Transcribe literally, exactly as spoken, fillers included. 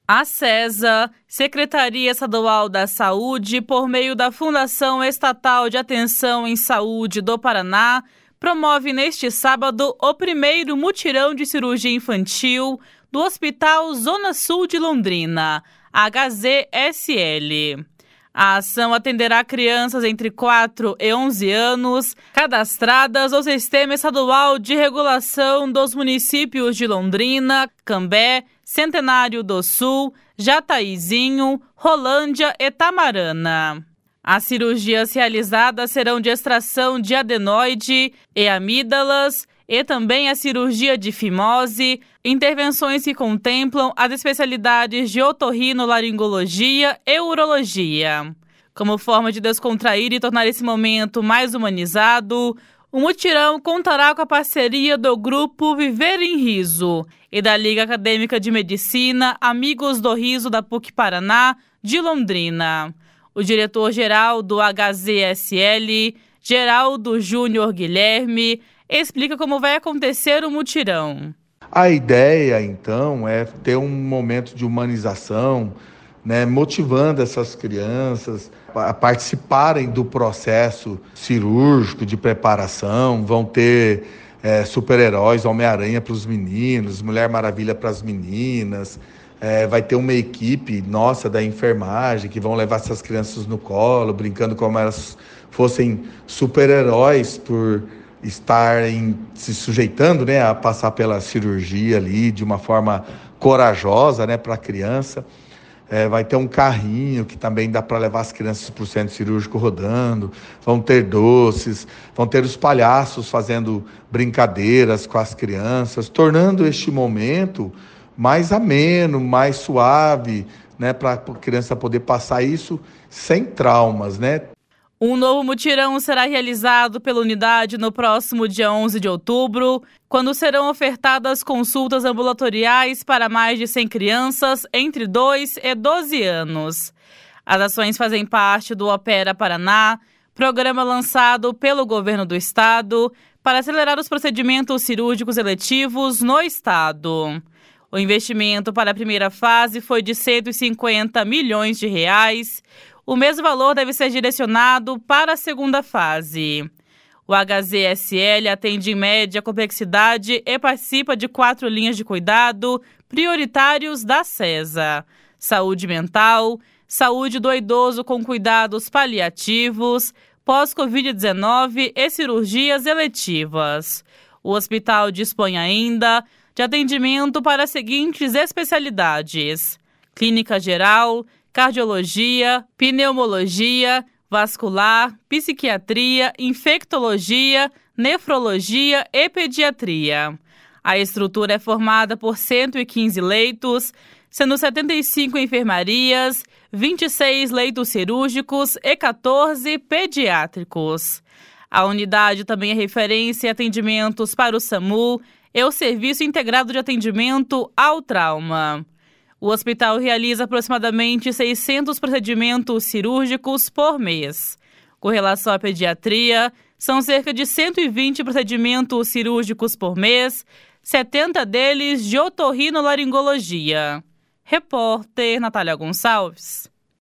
A SESA, Secretaria Estadual da Saúde, por meio da Fundação Estatal de Atenção em Saúde do Paraná, promove neste sábado o primeiro mutirão de cirurgia infantil do Hospital Zona Sul de Londrina, H Z S L. A ação atenderá crianças entre quatro e onze anos, cadastradas ao Sistema Estadual de Regulação dos Municípios de Londrina, Cambé, Centenário do Sul, Jataizinho, Rolândia e Tamarana. As cirurgias realizadas serão de extração de adenoide e amígdalas e também a cirurgia de fimose, intervenções que contemplam as especialidades de otorrinolaringologia e urologia. Como forma de descontrair e tornar esse momento mais humanizado, o mutirão contará com a parceria do Grupo Viver em Riso e da Liga Acadêmica de Medicina Amigos do Riso da P U C Paraná, de Londrina. O diretor-geral do H Z S L, Geraldo Júnior Guilherme, explica como vai acontecer o mutirão. A ideia, então, é ter um momento de humanização, né, motivando essas crianças a participarem do processo cirúrgico de preparação. Vão ter é, super-heróis, Homem-Aranha para os meninos, Mulher Maravilha para as meninas. É, vai ter uma equipe nossa da enfermagem que vão levar essas crianças no colo, brincando como elas fossem super-heróis por estarem se sujeitando, né, a passar pela cirurgia ali de uma forma corajosa, né, para a criança. É, vai ter um carrinho que também dá para levar as crianças para o centro cirúrgico rodando. Vão ter doces, vão ter os palhaços fazendo brincadeiras com as crianças, tornando este momento mais ameno, mais suave, né, para a criança poder passar isso sem traumas, né? Um novo mutirão será realizado pela unidade no próximo dia onze de outubro, quando serão ofertadas consultas ambulatoriais para mais de cem crianças entre dois e doze anos. As ações fazem parte do Opera Paraná, programa lançado pelo governo do estado para acelerar os procedimentos cirúrgicos eletivos no estado. O investimento para a primeira fase foi de cento e cinquenta milhões de reais. O mesmo valor deve ser direcionado para a segunda fase. O H Z S L atende em média a complexidade e participa de quatro linhas de cuidado prioritários da SESA: saúde mental, saúde do idoso com cuidados paliativos, pós-covid dezenove e cirurgias eletivas. O hospital dispõe ainda de atendimento para as seguintes especialidades: clínica geral, cardiologia, pneumologia, vascular, psiquiatria, infectologia, nefrologia e pediatria. A estrutura é formada por cento e quinze leitos, sendo setenta e cinco enfermarias, vinte e seis leitos cirúrgicos e quatorze pediátricos. A unidade também é referência em atendimentos para o SAMU e o Serviço Integrado de Atendimento ao Trauma. O hospital realiza aproximadamente seiscentos procedimentos cirúrgicos por mês. Com relação à pediatria, são cerca de cento e vinte procedimentos cirúrgicos por mês, setenta deles de otorrinolaringologia. Repórter Natália Gonçalves.